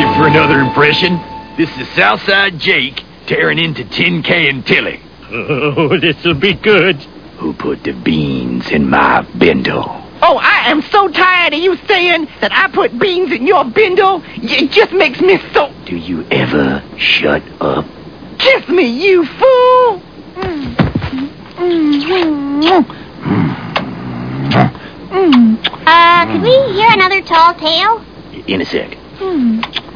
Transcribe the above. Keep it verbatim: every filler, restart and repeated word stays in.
Ready for another impression? This is Southside Jake tearing into ten K and Tilly. Oh, this'll be good. Who put the beans in my bindle? Oh, I am so tired of you saying that I put beans in your bindle. It just makes me so... Do you ever shut up? Kiss me, you fool! Uh, could we hear another tall tale? In a sec. Hmm.